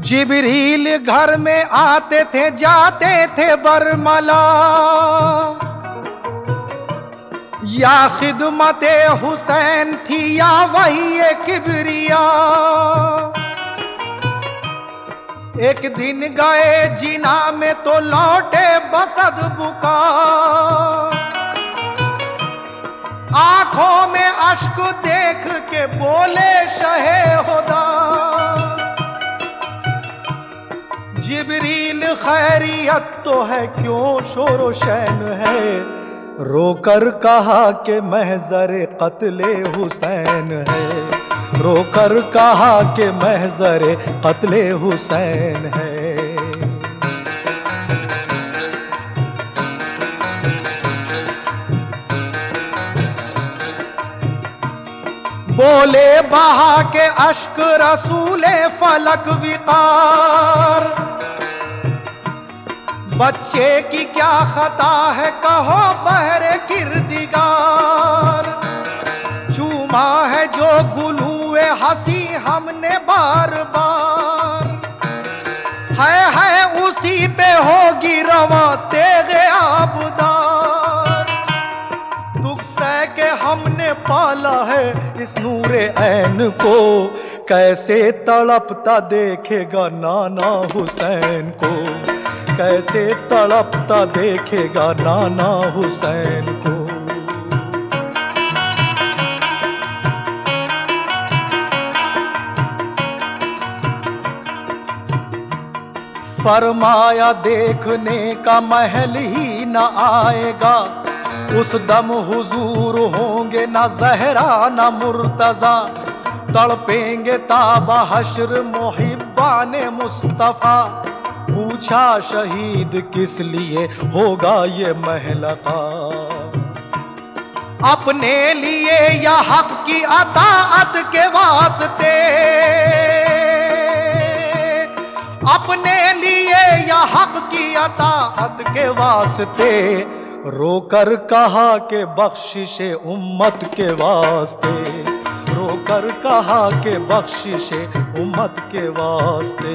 जिब्रील घर में आते थे जाते थे बरमला, या खिदमते हुसैन थी या वही ये किबरिया। एक दिन गए जिना में तो लौटे बसद बुका, आंखों में अश्क देख के बोले शहे खुदा। जिब्रील खैरियत तो है क्यों शोरो शैन है, रोकर कहा कि महज़र क़त्ले हुसैन है, रोकर कहा कि महज़र क़त्ले हुसैन है। बोले बहा के अश्क रसूले फलक विकार, बच्चे की क्या खता है कहो बहरे किरदिगार। चूमा है जो गुलूए हंसी हमने बार बार, है उसी पे होगी रवा तेगे आबदार। दुख सह के हमने पाला है इस नूरे ऐन को, कैसे तड़पता देखेगा नाना हुसैन को, कैसे तड़पता देखेगा नाना हुसैन को। फरमाया देखने का महल ही न आएगा, उस दम हुजूर होंगे न ज़हरा न मुर्तज़ा। तड़पेंगे ताबा हश्र मुहिब्बाने मुस्तफ़ा, पूछा शहीद किस लिए होगा ये महलका। अपने लिए या हक की अताअत के वास्ते, अपने लिए या हक की अताअत के वास्ते। रोकर कहा कि बख्शिशे उम्मत के वास्ते, रोकर कहा कि बख्शिशे उम्मत के वास्ते।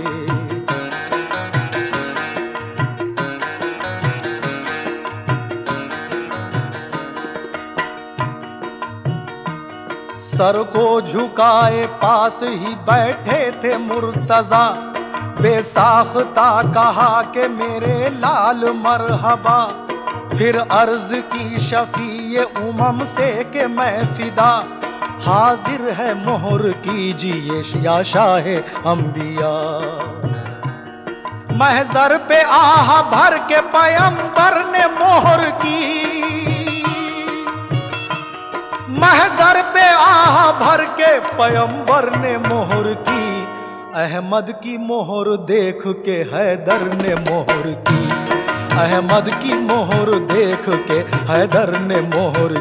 सर को झुकाए पास ही बैठे थे मुर्तज़ा, बेसाख्ता कहा कि मेरे लाल मरहबा। फिर अर्ज की शफीए उमम से कि मैं फिदा, हाजिर है मोहर कीजिए या शाहे अंबिया। महज़र पे आह भर के पैगंबर ने मोहर की, महज़र पे आह भर के पैगंबर ने मोहर की। अहमद की मोहर देख के हैदर ने मोहर की, अहमद की मोहर देख के हैदर ने मोहर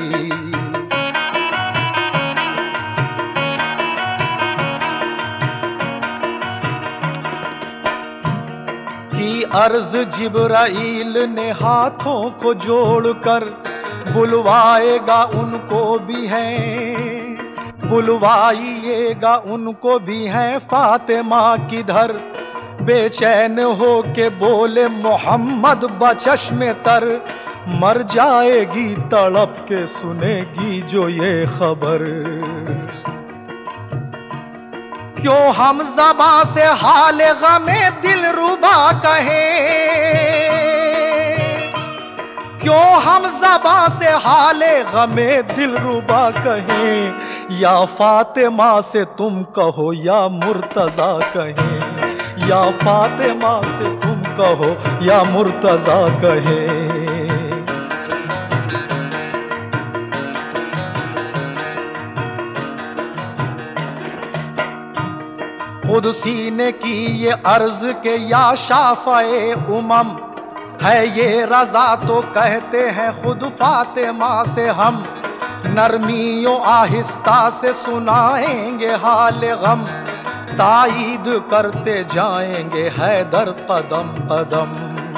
की अर्ज जिब्राइल ने हाथों को जोड़कर, बुलवाएगा उनको भी है, बुलवाइएगा उनको भी है फातिमा किधर। बेचैन हो के बोले मोहम्मद बचश्मे तर, मर जाएगी तड़प के सुनेगी जो ये खबर। क्यों हम ज़बां से हाल गमे दिल रुबा कहें, क्यों हम ज़बां से हाले गमे दिल रुबा कहें। या फातिमा से तुम कहो या मुर्तज़ा कहें, या फातिमा से तुम कहो या मुर्तज़ा कहें। खुदसी ने की ये अर्ज के या शाफ़ए उमम, है ये रज़ा तो कहते हैं खुद फातिमा से हम। नरमियों आहिस्ता से सुनाएंगे हाल गम, ताईद करते जाएंगे हैदर कदम कदम।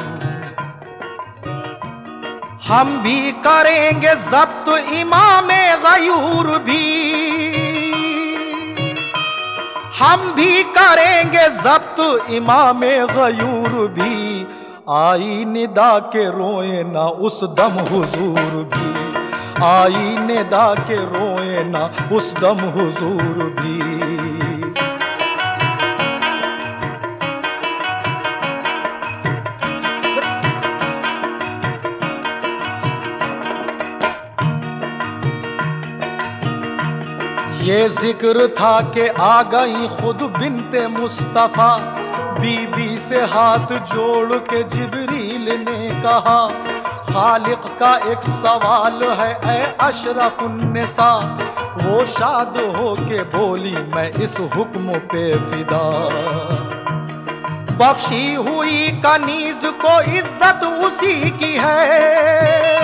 हम भी करेंगे ज़ब्त इमाम गयूर भी, हम भी करेंगे जब्त इमाम गयूर भी, आई निदा के रोए ना उस दम हुजूर भी, आई निदा के रोए ना उस दम हुजूर भी। ये जिक्र था कि आ गई खुद बिनते मुस्तफा, बीबी से हाथ जोड़ के जिब्रील ने कहा, खालिक का एक सवाल है ऐ अशरफुन्निसा। वो शाद हो के बोली मैं इस हुक्म पे फिदा, बख्शी हुई कनीज को इज्जत उसी की है,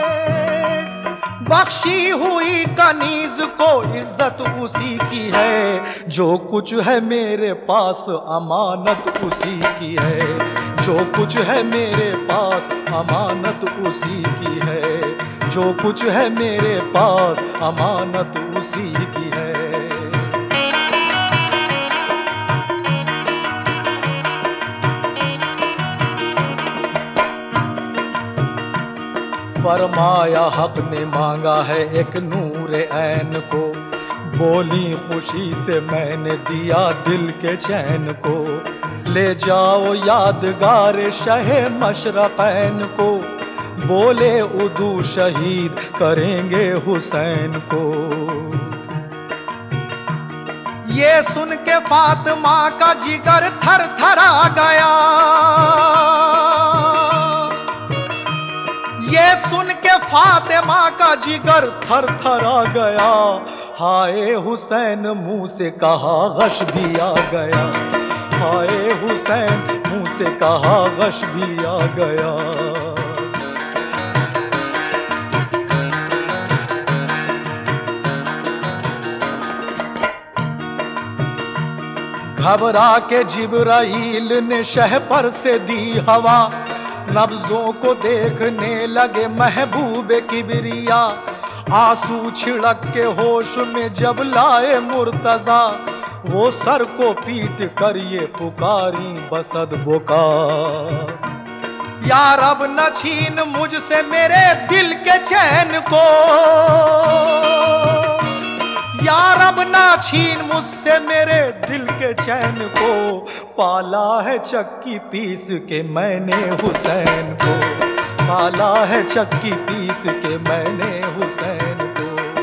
बख्शी हुई कनीज को इज्जत उसी की है, जो कुछ है मेरे पास अमानत उसी की है, जो कुछ है मेरे पास अमानत उसी की है, जो कुछ है मेरे पास अमानत उसी की है। फरमाया हक ने मांगा है एक नूर ऐन को, बोली खुशी से मैंने दिया दिल के चैन को, ले जाओ यादगार शहे मशरक़ैन को, बोले उदू शहीद करेंगे हुसैन को। ये सुन के फातिमा का जिगर थर थरा गया, ये सुन के फातिमा का जिगर थर थरा गया, हाय हुसैन मुंह से कहा गश भी आ गया, हाय हुसैन मुंह से कहा गश भी आ गया। घबरा के जिब्राइल ने शह पर से दी हवा, नब्जों को देखने लगे महबूब किबरिया, आंसू छिड़क के होश में जब लाए मुर्तजा, वो सर को पीट कर ये पुकारी बसद बुका, या रब न छीन मुझसे मेरे दिल के चैन को, या रब ना छीन मुझसे मेरे दिल के चैन को, पाला है चक्की पीस के मैंने हुसैन को, पाला है चक्की पीस के मैंने हुसैन को।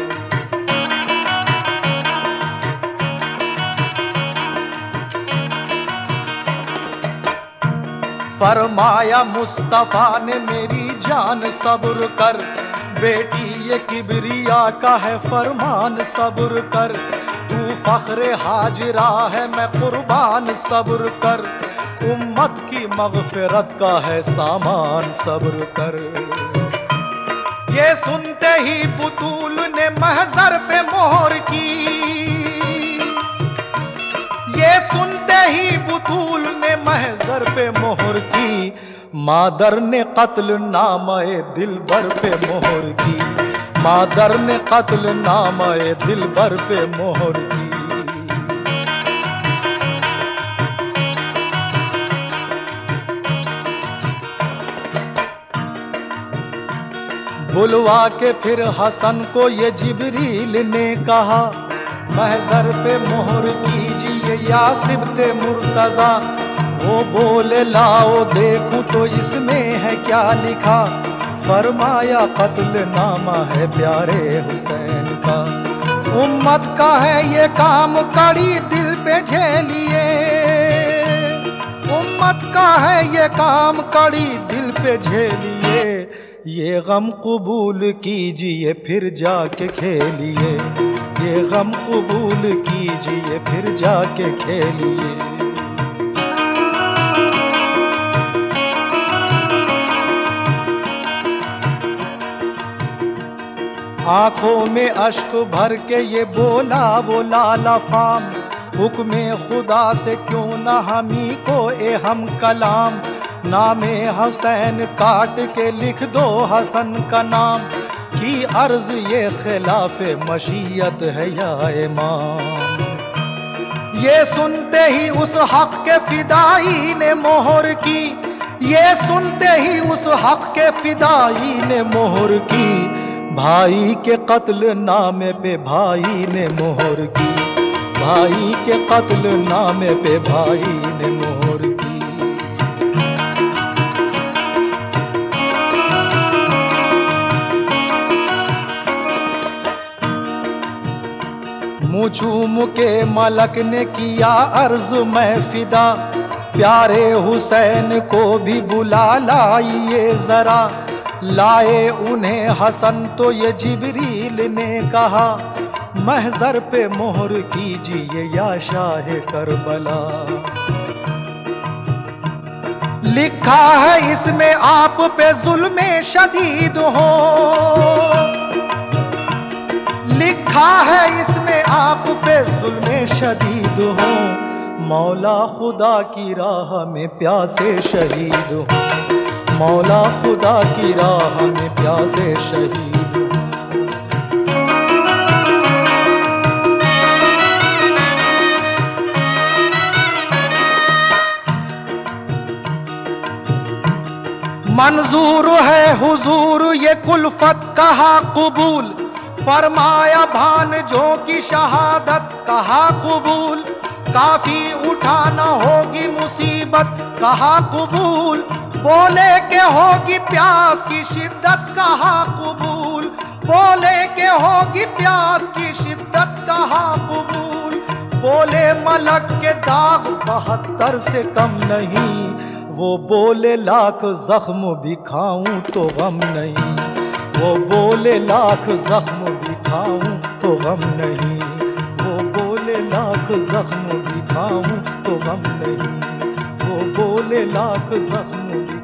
फरमाया मुस्तफा ने मेरी जान सब्र कर, बेटी ये किबरिया का है फरमान सब्र कर, तू फख्रे हाजिरा है मैं कुर्बान सब्र कर, उम्मत की मगफिरत का है सामान सब्र कर। ये सुनते ही बुतूल ने महजर पे मोहर की, ये सुनते ही बुतूल ने महजर पे मोहर की, मादर ने कत्ल नामाए दिलबर पे मोहर की, मादर ने कत्ल नामाए दिलबर पे मोहर की। बुलवा के फिर हसन को ये जिब्रील ने कहा, महजर पे मोहर कीजिए या सिबते मुर्तजा। वो बोले लाओ देखूं तो इसमें है क्या लिखा, फरमाया कत्ल नामा है प्यारे हुसैन का, उम्मत का है ये काम कड़ी दिल पे झेलिए, उम्मत का है ये काम कड़ी दिल पे झेलिए, ये गम कबूल कीजिए फिर जाके खेलिए, ये गम कबूल कीजिए फिर जाके खेलिए। आंखों में अश्क भर के ये बोला वो लाला फाम, हुक्मे खुदा से क्यों न हमी को ए हम कलाम, नामे हुसैन काट के लिख दो हसन का नाम, की अर्ज ये खिलाफ मशीयत है या इमाम। ये सुनते ही उस हक के फिदाई ने मोहर की, ये सुनते ही उस हक के फिदाई ने मोहर की, भाई के कत्ल नामे पे भाई ने मोहर की, भाई के कत्ल नामे पे भाई ने मोहर की। मुँह चूम के मलक ने किया अर्ज मैं फिदा, प्यारे हुसैन को भी बुला लाइए जरा। लाए उन्हें हसन तो ये जिब्रील ने कहा, महजर पे मोहर कीजिए या शाह करबला। लिखा है इसमें आप पे जुल्मे शदीद हो, लिखा है इसमें आप पे जुल्मे शदीद हो, मौला खुदा की राह में प्यासे शहीद हो, मौला खुदा की राह में प्यासे शहीद हो। मंजूर है हुजूर ये कुल्फत कहा कबूल, फरमाया भानजों की शहादत कहा कबूल, काफी उठाना होगी मुसीबत कहा कबूल, बोले के होगी प्यास की शिद्दत कहा कबूल, बोले के होगी प्यास की शिद्दत कहा कबूल, बोले मलक के दाग 72 से कम नहीं, वो बोले लाख जख्म भी खाऊं तो गम नहीं, वो बोले लाख जख्म भी खाऊं तो गम नहीं, वो बोले लाख जख्म भी खाऊं तो गम नहीं, वो बोले लाख जख्म भी